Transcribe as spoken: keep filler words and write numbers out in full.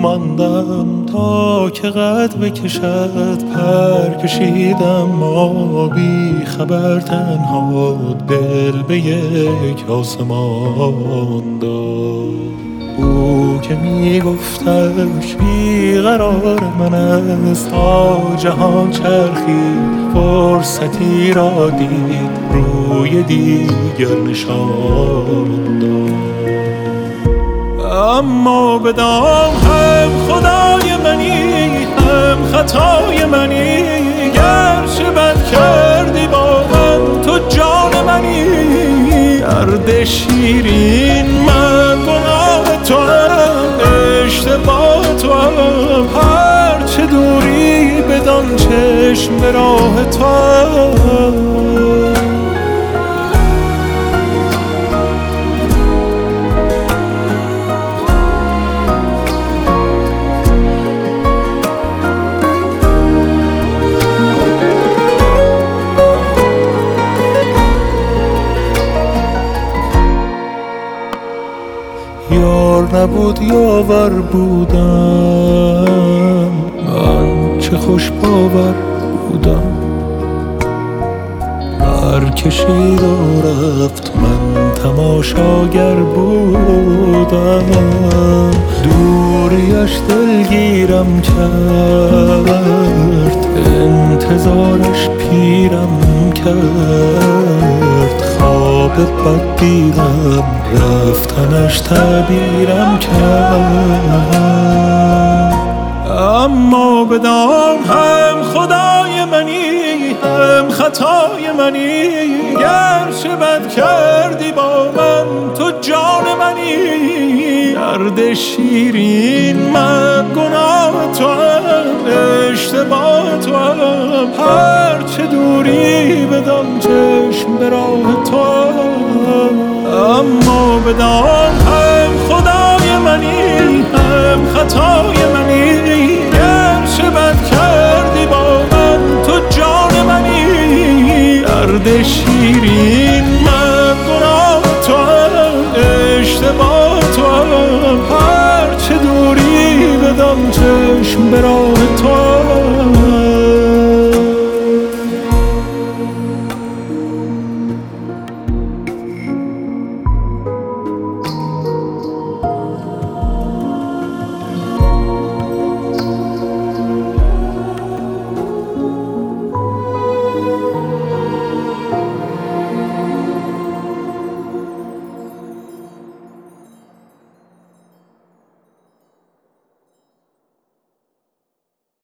ماندم تا که قد بکشد، پر کشیدم ما بی خبر تنها، دل به یک آسمان داد. او که می گفتش بیقرار من است، تا جهان چرخید فرصتی را دید، روی دیگر نشان داد. اما بدان هم خدای منی هم خطای منی، گرچه بد کردی با من تو جان منی. درد شیرین من گناه تو هم، اشتباه تو هم، هرچه دوری بدان چشم به راه تو هم. یار نبود یاور بودم، من چه خوش باور بودم. هر کشید و رفت من تماشاگر بودم، دوریش دلگیرم کرد، انتظارش پیرم کرد. خواب بد دیدم رفتنش تعبیرم کرد. اما بدان هم خدای منی هم خطای منی، گرچه بد کردی با من تو جان منی. درد شیرین من گناه تو هم، اشتباه تو هم، هرچه دوری بدان چشم به راه تو هم. اما بدان هم خدای منی هم خطای منی،